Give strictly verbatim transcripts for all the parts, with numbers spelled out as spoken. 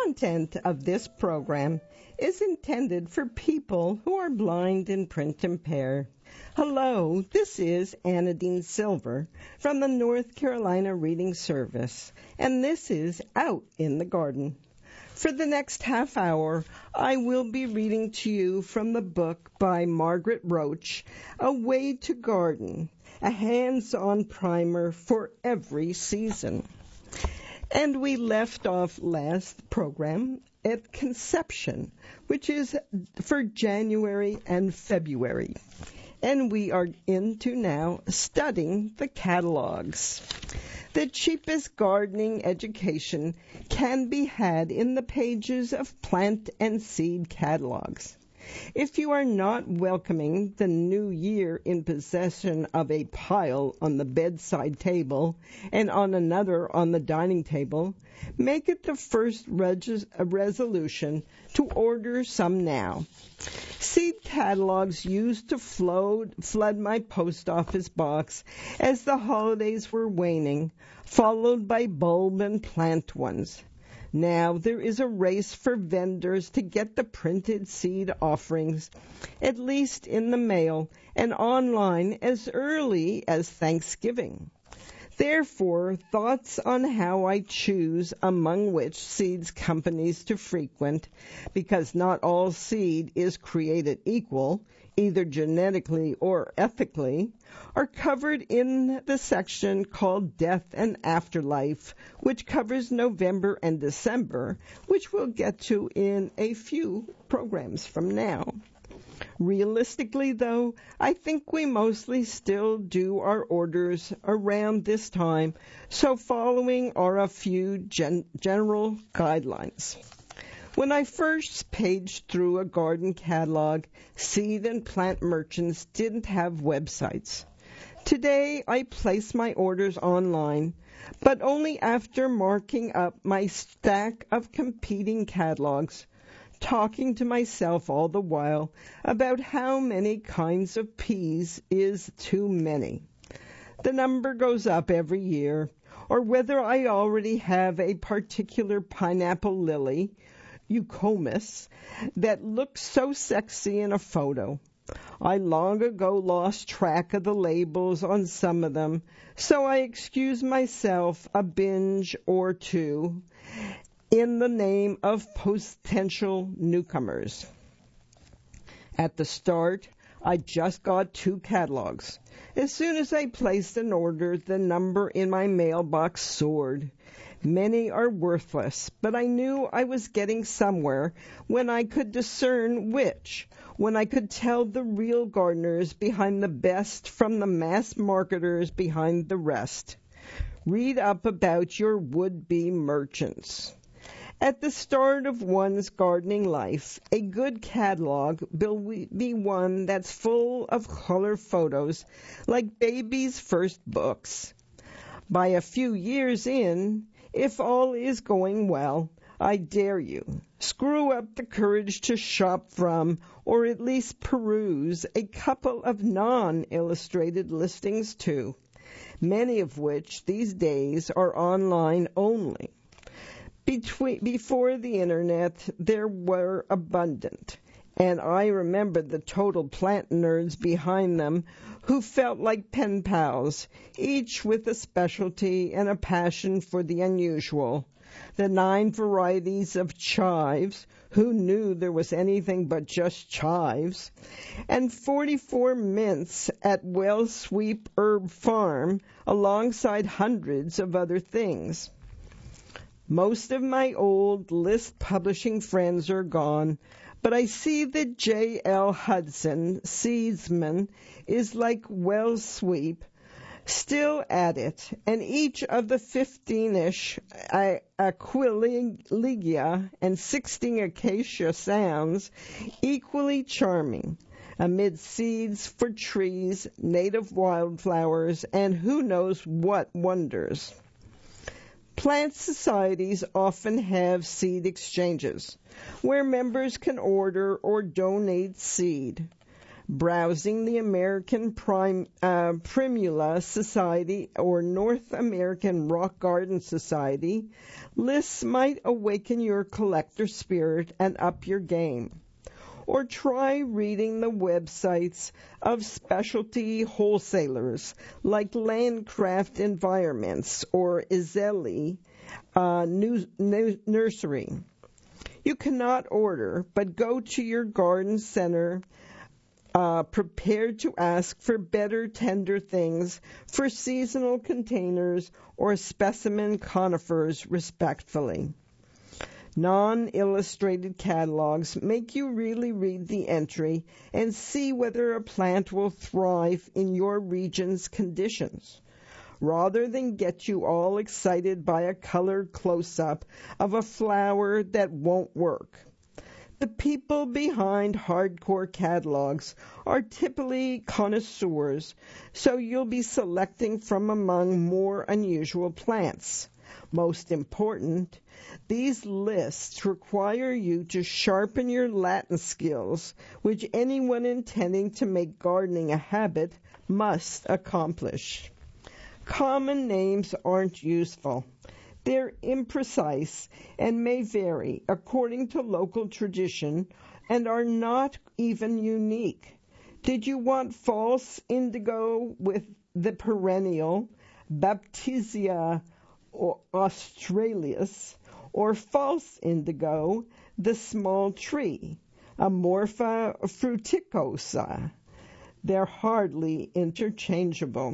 content of this program is intended for people who are blind and print impaired. Hello, this is Anadine Silver from the North Carolina Reading Service, and this is Out in the Garden. For the next half hour, I will be reading to you from the book by Margaret Roach, A Way to Garden, a hands-on primer for every season. And we left off last program at Conception, which is for January and February. And we are into now studying the catalogs. The cheapest gardening education can be had in the pages of plant and seed catalogs. If you are not welcoming the new year in possession of a pile on the bedside table and on another on the dining table, make it the first regis- resolution to order some now. Seed catalogs used to flood, flood my post office box as the holidays were waning, followed by bulb and plant ones. Now there is a race for vendors to get the printed seed offerings, at least in the mail and online, as early as Thanksgiving. Therefore, thoughts on how I choose among which seeds companies to frequent, because not all seed is created equal, either genetically or ethically, are covered in the section called Death and Afterlife, which covers November and December, which we'll get to in a few programs from now. Realistically, though, I think we mostly still do our orders around this time, so following are a few gen- general guidelines. When I first paged through a garden catalog, seed and plant merchants didn't have websites. Today, I place my orders online, but only after marking up my stack of competing catalogs, talking to myself all the while about how many kinds of peas is too many. The number goes up every year, or whether I already have a particular pineapple lily, Eucomis, that looks so sexy in a photo. I long ago lost track of the labels on some of them, so I excuse myself a binge or two in the name of potential newcomers. At the start, I just got two catalogs. As soon as I placed an order, the number in my mailbox soared. Many are worthless, but I knew I was getting somewhere when I could discern which, when I could tell the real gardeners behind the best from the mass marketers behind the rest. Read up about your would-be merchants. At the start of one's gardening life, a good catalog will be one that's full of color photos, like baby's first books. By a few years in, if all is going well, I dare you, screw up the courage to shop from, or at least peruse, a couple of non-illustrated listings too, many of which these days are online only. Between, before the internet, there were abundant, and I remember the total plant nerds behind them who felt like pen pals, each with a specialty and a passion for the unusual. The nine varieties of chives, who knew there was anything but just chives, and forty-four mints at Wellsweep Herb Farm, alongside hundreds of other things. Most of my old list publishing friends are gone, but I see that J L Hudson, seedsman, is like Wellsweep, still at it, and each of the fifteen-ish Aquilegia and sixteen Acacia sounds equally charming, amid seeds for trees, native wildflowers, and who knows what wonders. Plant societies often have seed exchanges, where members can order or donate seed. Browsing the American Prime, uh, Primula Society or North American Rock Garden Society, lists might awaken your collector spirit and up your game. Or try reading the websites of specialty wholesalers like Landcraft Environments or Izeli uh, New, New, Nursery. You cannot order, but go to your garden center uh, prepared to ask for better tender things for seasonal containers or specimen conifers respectfully. Non-illustrated catalogs make you really read the entry and see whether a plant will thrive in your region's conditions, rather than get you all excited by a colored close-up of a flower that won't work. The people behind hardcore catalogs are typically connoisseurs, so you'll be selecting from among more unusual plants. Most important, these lists require you to sharpen your Latin skills, which anyone intending to make gardening a habit must accomplish. Common names aren't useful. They're imprecise and may vary according to local tradition and are not even unique. Did you want false indigo with the perennial Baptisia australis, or false indigo, the small tree, Amorpha fruticosa? They're hardly interchangeable.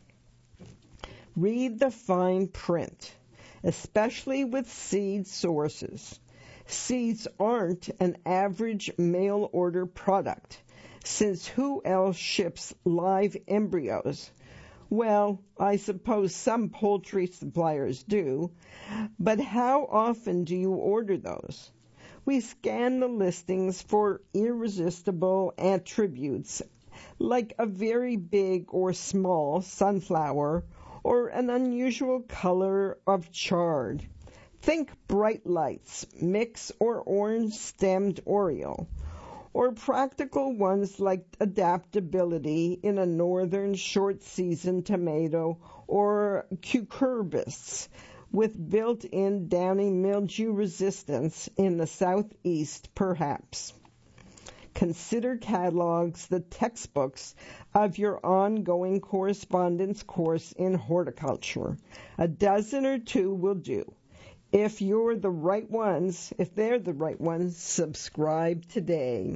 Read the fine print, especially with seed sources. Seeds aren't an average mail order product, since who else ships live embryos? Well, I suppose some poultry suppliers do, but how often do you order those? We scan the listings for irresistible attributes, like a very big or small sunflower or an unusual color of chard. Think bright lights, mix or orange-stemmed oriole, or practical ones like adaptability in a northern short-season tomato or cucurbits with built-in downy mildew resistance in the southeast, perhaps. Consider catalogs the textbooks of your ongoing correspondence course in horticulture. A dozen or two will do. If you're the right ones, if they're the right ones, subscribe today.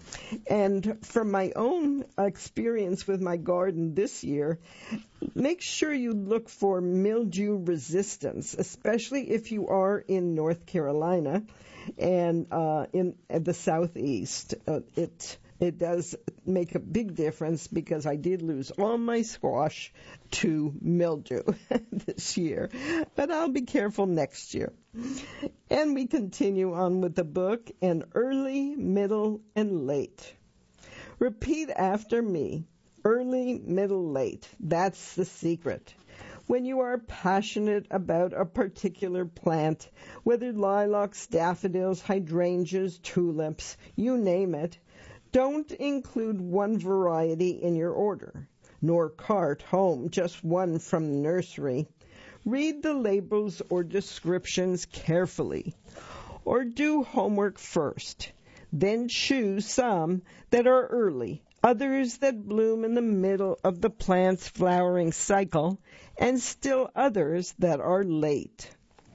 And from my own experience with my garden this year, make sure you look for mildew resistance, especially if you are in North Carolina and uh, in the southeast. Uh, it it does make a big difference because I did lose all my squash to mildew this year. But I'll be careful next year. And we continue on with the book, An Early, Middle, and Late. Repeat after me. Early, middle, late. That's the secret. When you are passionate about a particular plant, whether lilacs, daffodils, hydrangeas, tulips, you name it, don't include one variety in your order, nor cart home just one from the nursery. Read the labels or descriptions carefully, or do homework first. Then choose some that are early, others that bloom in the middle of the plant's flowering cycle, and still others that are late.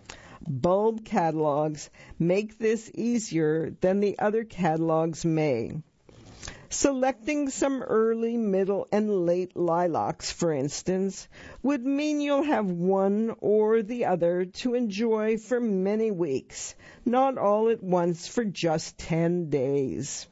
Bulb catalogs make this easier than the other catalogs may. Selecting some early, middle, and late lilacs, for instance, would mean you'll have one or the other to enjoy for many weeks, not all at once for just ten days.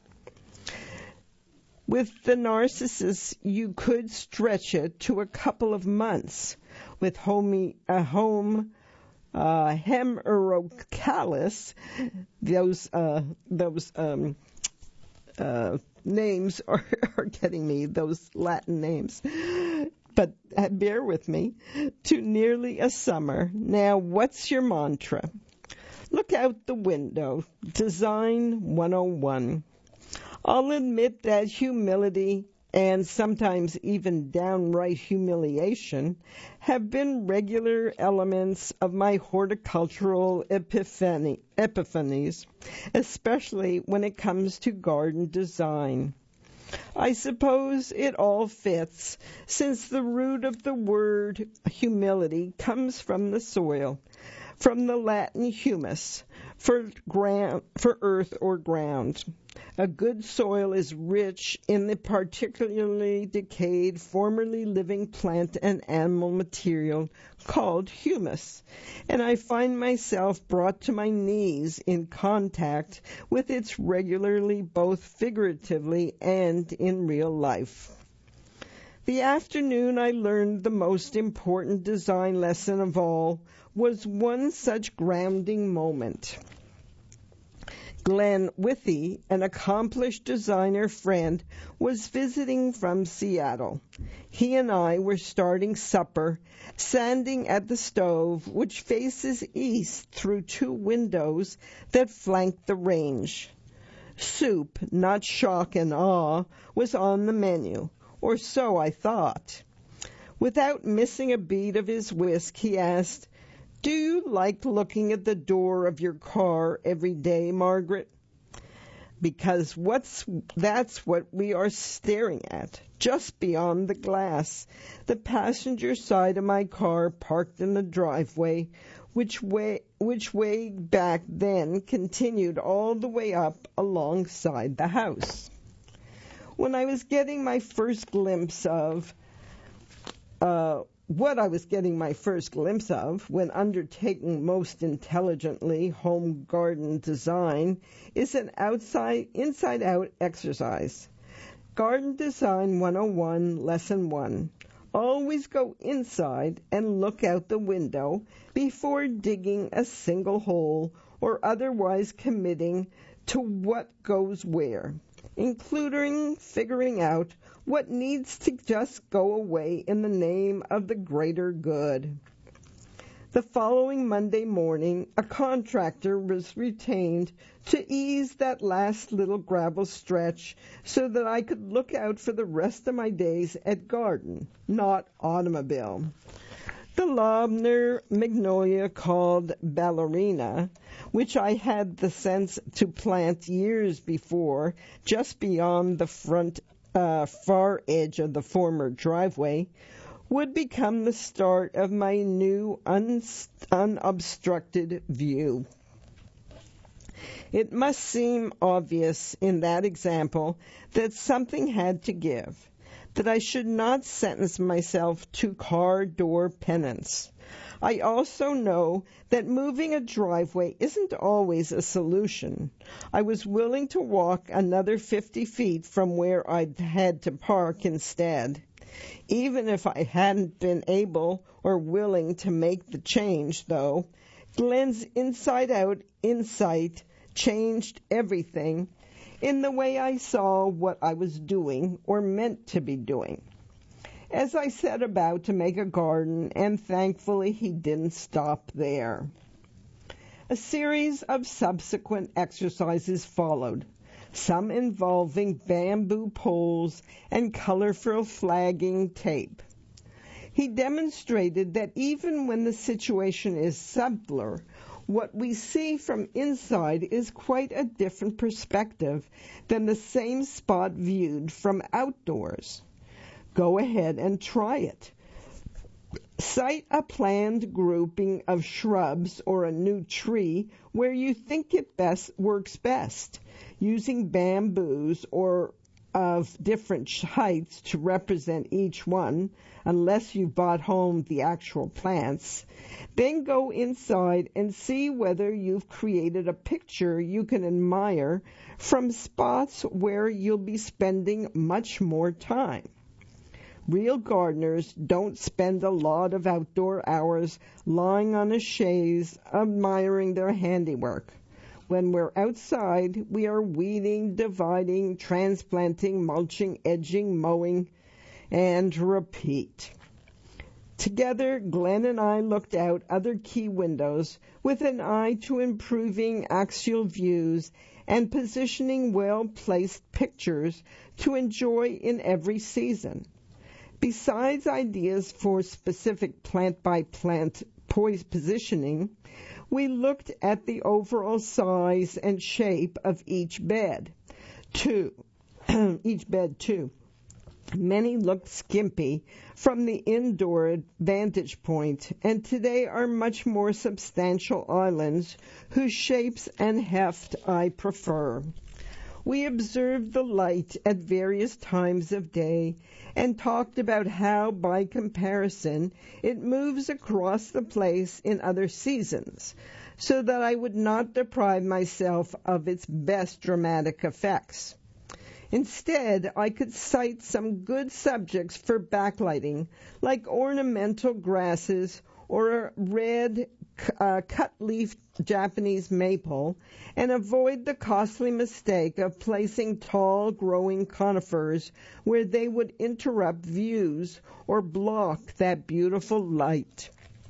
With the narcissus, you could stretch it to a couple of months. With home, uh, home uh, hemerocallis, those uh, those um, uh, names are, are getting me, those Latin names. But uh, bear with me. To nearly a summer. Now, what's your mantra? Look out the window. Design one oh one. I'll admit that humility and sometimes even downright humiliation have been regular elements of my horticultural epiphany, epiphanies, especially when it comes to garden design. I suppose it all fits, since the root of the word humility comes from the soil, from the Latin humus, for ground, for earth or ground. A good soil is rich in the particularly decayed, formerly living plant and animal material called humus, and I find myself brought to my knees in contact with it regularly, both figuratively and in real life. The afternoon I learned the most important design lesson of all was one such grounding moment. Glenn Withey, an accomplished designer friend, was visiting from Seattle. He and I were starting supper, standing at the stove, which faces east through two windows that flank the range. Soup, not shock and awe, was on the menu, or so I thought. Without missing a beat of his whisk, he asked, "Do you like looking at the door of your car every day, Margaret?" Because what's that's what we are staring at, just beyond the glass, the passenger side of my car parked in the driveway, which way, which way back then continued all the way up alongside the house. When I was getting my first glimpse of uh, What I was getting my first glimpse of when undertaking most intelligently home garden design is an outside, inside-out exercise. Garden Design one oh one, Lesson one. Always go inside and look out the window before digging a single hole or otherwise committing to what goes where, including figuring out what needs to just go away in the name of the greater good. The following Monday morning, a contractor was retained to ease that last little gravel stretch so that I could look out for the rest of my days at garden, not automobile. The Lobner magnolia called ballerina, which I had the sense to plant years before, just beyond the front uh, far edge of the former driveway, would become the start of my new un- unobstructed view. It must seem obvious in that example that something had to give, that I should not sentence myself to car door penance. I also know that moving a driveway isn't always a solution. I was willing to walk another fifty feet from where I'd had to park instead. Even if I hadn't been able or willing to make the change, though, Glenn's inside-out insight changed everything in the way I saw what I was doing or meant to be doing. As I set about to make a garden, and thankfully he didn't stop there. A series of subsequent exercises followed, some involving bamboo poles and colorful flagging tape. He demonstrated that even when the situation is subtler, what we see from inside is quite a different perspective than the same spot viewed from outdoors. Go ahead and try it. Cite a planned grouping of shrubs or a new tree where you think it best works best, using bamboos or of different heights to represent each one, unless you bought home the actual plants. Then go inside and see whether you've created a picture you can admire from spots where you'll be spending much more time. Real gardeners don't spend a lot of outdoor hours lying on a chaise admiring their handiwork. When we're outside, we are weeding, dividing, transplanting, mulching, edging, mowing, and repeat. Together, Glenn and I looked out other key windows with an eye to improving axial views and positioning well-placed pictures to enjoy in every season. Besides ideas for specific plant-by-plant poise positioning, we looked at the overall size and shape of each bed. Two, each bed too. Many looked skimpy from the indoor vantage point, and today are much more substantial islands whose shapes and heft I prefer. We observed the light at various times of day and talked about how, by comparison, it moves across the place in other seasons, so that I would not deprive myself of its best dramatic effects. Instead, I could cite some good subjects for backlighting, like ornamental grasses or a red uh, cut-leaf Japanese maple, and avoid the costly mistake of placing tall growing conifers where they would interrupt views or block that beautiful light.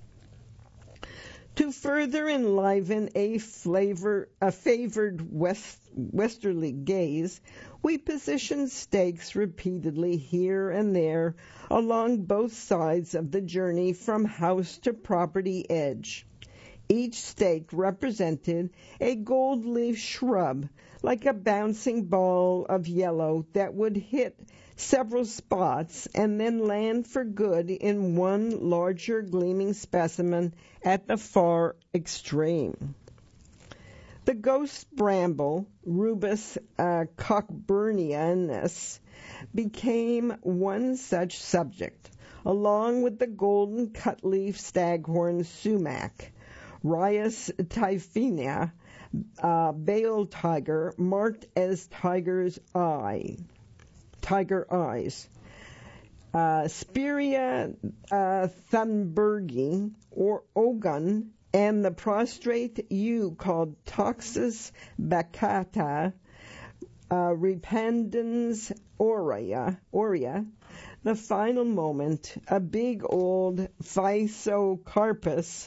To further enliven a flavor, a favored west, westerly gaze, we positioned stakes repeatedly here and there along both sides of the journey from house to property edge. Each stake represented a gold leaf shrub, like a bouncing ball of yellow that would hit several spots and then land for good in one larger gleaming specimen at the far extreme. The ghost bramble, Rubus uh, cockburnianus, became one such subject, along with the golden cutleaf staghorn sumac. Rhais typhina, uh, bale tiger, marked as tiger's eye, tiger eyes. Uh, Spirea uh, thunbergi, or ogun, and the prostrate yew called Toxus baccata, uh, rependens aurea, aurea. The final moment, a big old Physocarpus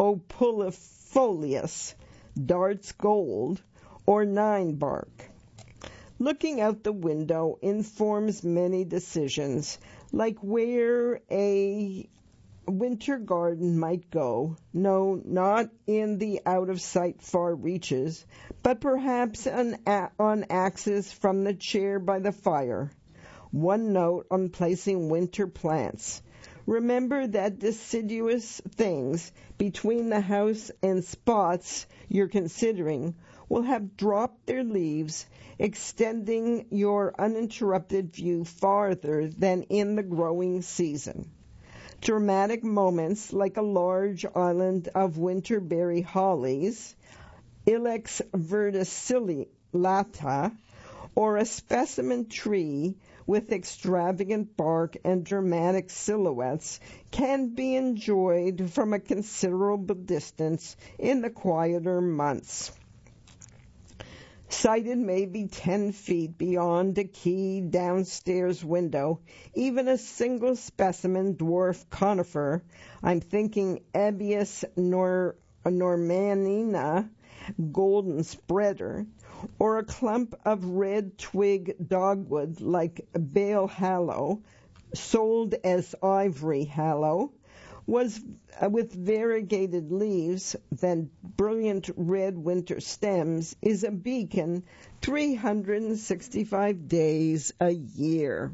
opulifolius, darts gold, or nine bark. Looking out the window informs many decisions, like where a winter garden might go. No, not in the out-of-sight far reaches, but perhaps on, on axis from the chair by the fire. One note on placing winter plants. Remember that deciduous things between the house and spots you're considering will have dropped their leaves, extending your uninterrupted view farther than in the growing season. Dramatic moments like a large island of winterberry hollies, Ilex verticillata, or a specimen tree with extravagant bark and dramatic silhouettes can be enjoyed from a considerable distance in the quieter months. Sighted maybe ten feet beyond a key downstairs window, even a single specimen dwarf conifer, I'm thinking Ebius nor, normanina, golden spreader, or a clump of red twig dogwood like bale hallow, sold as ivory hallow, was uh, with variegated leaves than brilliant red winter stems, is a beacon three hundred sixty-five days a year.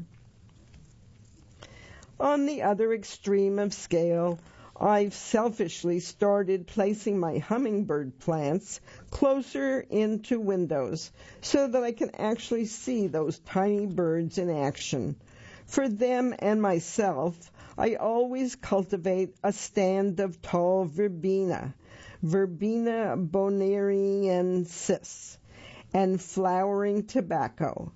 On the other extreme of scale, I've selfishly started placing my hummingbird plants closer into windows so that I can actually see those tiny birds in action. For them and myself, I always cultivate a stand of tall verbena, Verbena bonariensis, and flowering tobacco,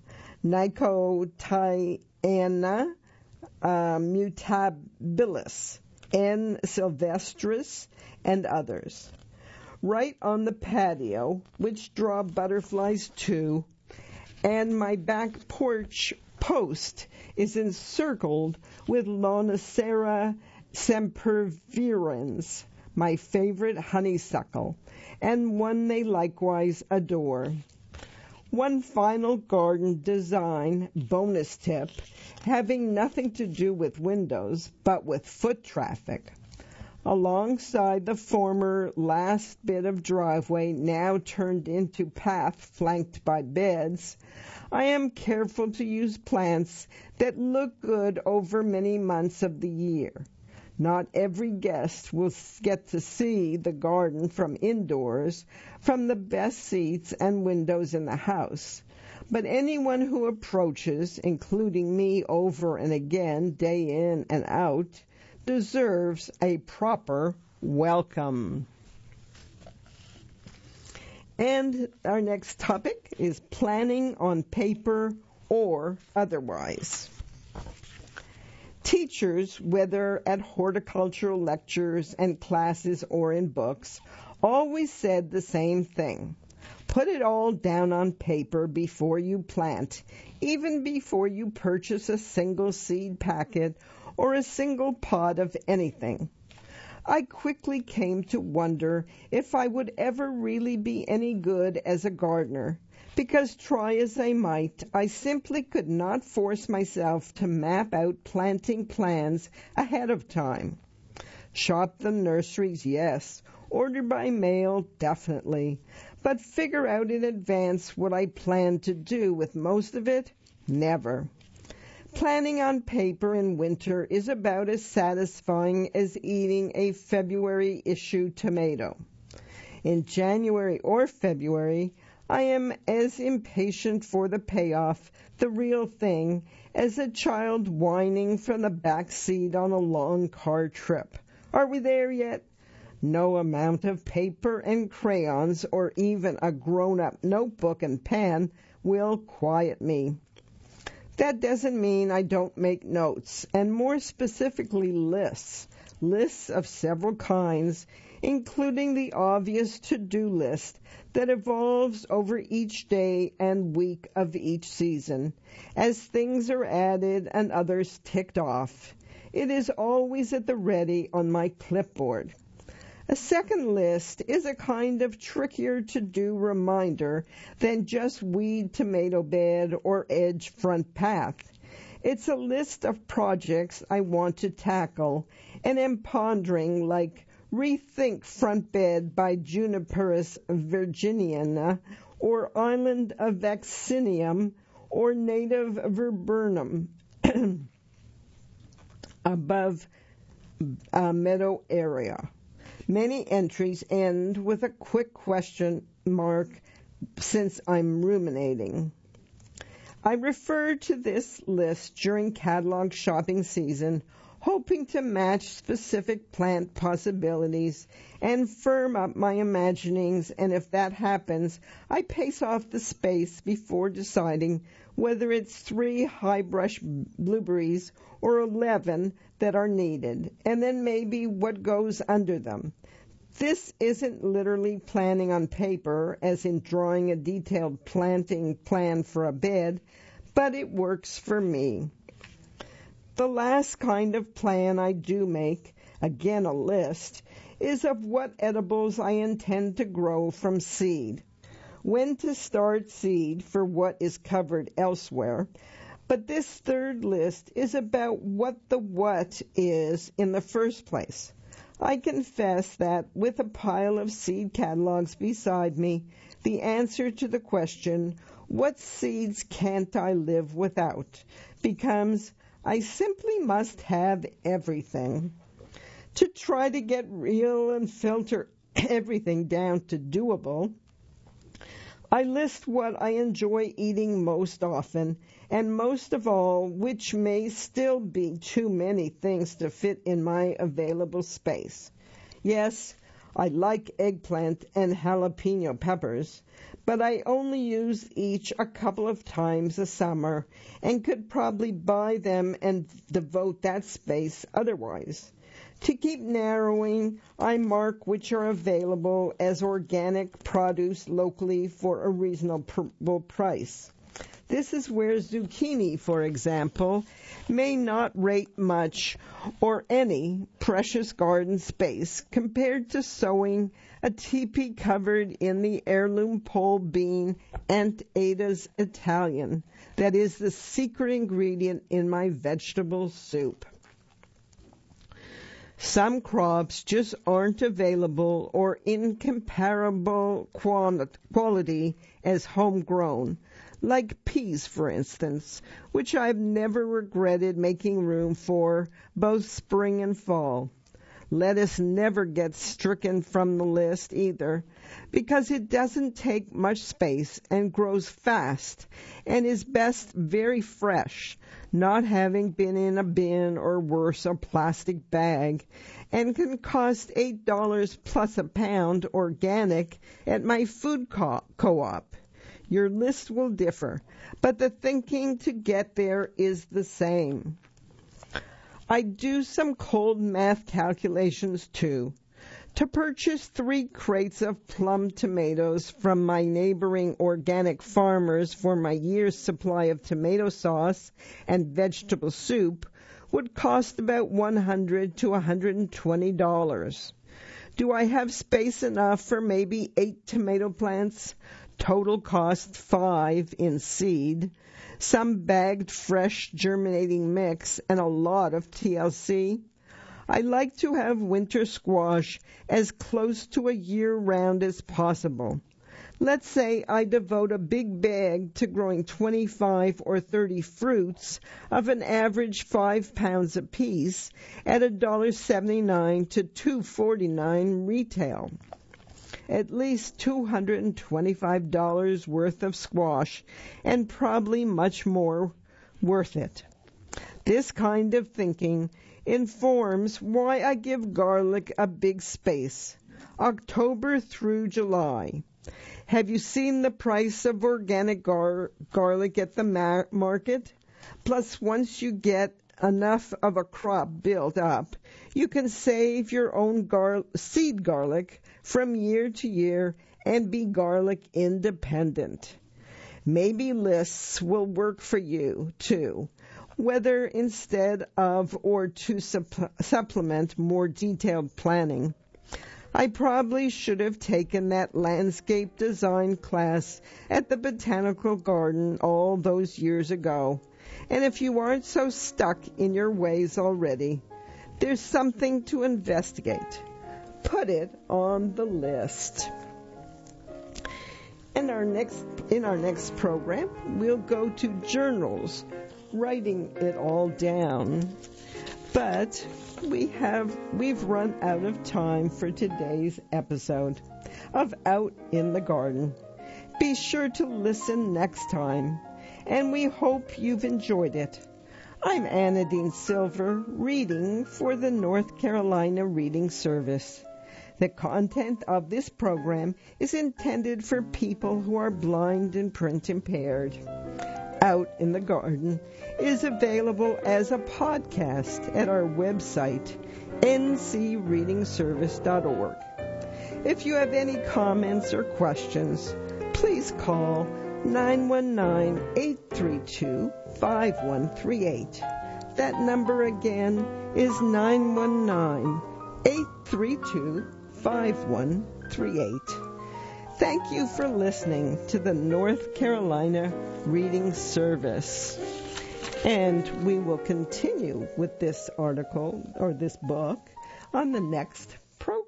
Nicotiana uh, mutabilis, N. sylvestris, and others. Right on the patio, which draw butterflies too, and my back porch post is encircled with Lonicera sempervirens, my favorite honeysuckle, and one they likewise adore. One final garden design bonus tip, having nothing to do with windows, but with foot traffic. Alongside the former last bit of driveway, now turned into path flanked by beds, I am careful to use plants that look good over many months of the year. Not every guest will get to see the garden from indoors, from the best seats and windows in the house. But anyone who approaches, including me over and again, day in and out, deserves a proper welcome. And our next topic is planning on paper or otherwise. Teachers, whether at horticultural lectures and classes or in books, always said the same thing. Put it all down on paper before you plant, even before you purchase a single seed packet or a single pod of anything. I quickly came to wonder if I would ever really be any good as a gardener, because try as I might, I simply could not force myself to map out planting plans ahead of time. Shop the nurseries, yes. Order by mail, definitely. But figure out in advance what I plan to do with most of it? Never. Planning on paper in winter is about as satisfying as eating a February issue tomato. In January or February, I am as impatient for the payoff, the real thing, as a child whining from the back seat on a long car trip. Are we there yet? No amount of paper and crayons or even a grown-up notebook and pen will quiet me. That doesn't mean I don't make notes, and more specifically lists, lists of several kinds, including the obvious to-do list that evolves over each day and week of each season, as things are added and others ticked off. It is always at the ready on my clipboard. A second list is a kind of trickier to-do reminder than just weed tomato bed or edge front path. It's a list of projects I want to tackle and am pondering, like Rethink Front Bed by Juniperus virginiana, or Island of Vaccinium, or Native Viburnum above a meadow area. Many entries end with a quick question mark since I'm ruminating. I refer to this list during catalog shopping season, hoping to match specific plant possibilities and firm up my imaginings, and if that happens, I pace off the space before deciding whether it's three high-brush blueberries or eleven that are needed, and then maybe what goes under them. This isn't literally planning on paper, as in drawing a detailed planting plan for a bed, but it works for me. The last kind of plan I do make, again a list, is of what edibles I intend to grow from seed, when to start seed for what is covered elsewhere. But this third list is about what the what is in the first place. I confess that with a pile of seed catalogs beside me, the answer to the question, what seeds can't I live without, becomes, I simply must have everything. To try to get real and filter everything down to doable, I list what I enjoy eating most often, and most of all, which may still be too many things to fit in my available space. Yes, I like eggplant and jalapeno peppers, but I only use each a couple of times a summer and could probably buy them and devote that space otherwise. To keep narrowing, I mark which are available as organic produce locally for a reasonable price. This is where zucchini, for example, may not rate much or any precious garden space compared to sowing a teepee covered in the heirloom pole bean Aunt Ada's Italian that is the secret ingredient in my vegetable soup. Some crops just aren't available or in comparable quality as homegrown, like peas, for instance, which I've never regretted making room for both spring and fall. Lettuce never gets stricken from the list either, because it doesn't take much space and grows fast and is best very fresh, not having been in a bin or worse, a plastic bag, and can cost eight dollars plus a pound organic at my food co- co-op. Your list will differ, but the thinking to get there is the same. I do some cold math calculations too. To purchase three crates of plum tomatoes from my neighboring organic farmers for my year's supply of tomato sauce and vegetable soup would cost about one hundred to one hundred twenty dollars. Do I have space enough for maybe eight tomato plants? Total cost five in seed, some bagged fresh germinating mix, and a lot of T L C. I like to have winter squash as close to a year round as possible. Let's say I devote a big bag to growing twenty-five or thirty fruits of an average five pounds apiece at one dollar and seventy-nine cents to two dollars and forty-nine cents retail. At least two hundred twenty-five dollars worth of squash, and probably much more worth it. This kind of thinking informs why I give garlic a big space, October through July. Have you seen the price of organic gar- garlic at the mar- market? Plus, once you get enough of a crop built up, you can save your own gar- seed garlic from year to year and be garlic independent. Maybe lists will work for you too, whether instead of or to supp- supplement more detailed planning. I probably should have taken that landscape design class at the Botanical Garden all those years ago. And if you aren't so stuck in your ways already, there's something to investigate. Put it on the list. In our next in our next program, we'll go to journals, writing it all down. But we have we've run out of time for today's episode of Out in the Garden. Be sure to listen next time, and we hope you've enjoyed it. I'm Anadine Silver, reading for the North Carolina Reading Service. The content of this program is intended for people who are blind and print impaired. Out in the Garden is available as a podcast at our website, n c reading service dot org. If you have any comments or questions, please call nine one nine, eight three two, five one three eight. That number again is nine one nine, eight three two, five one three eight. Thank you for listening to the North Carolina Reading Service. And we will continue with this article or this book on the next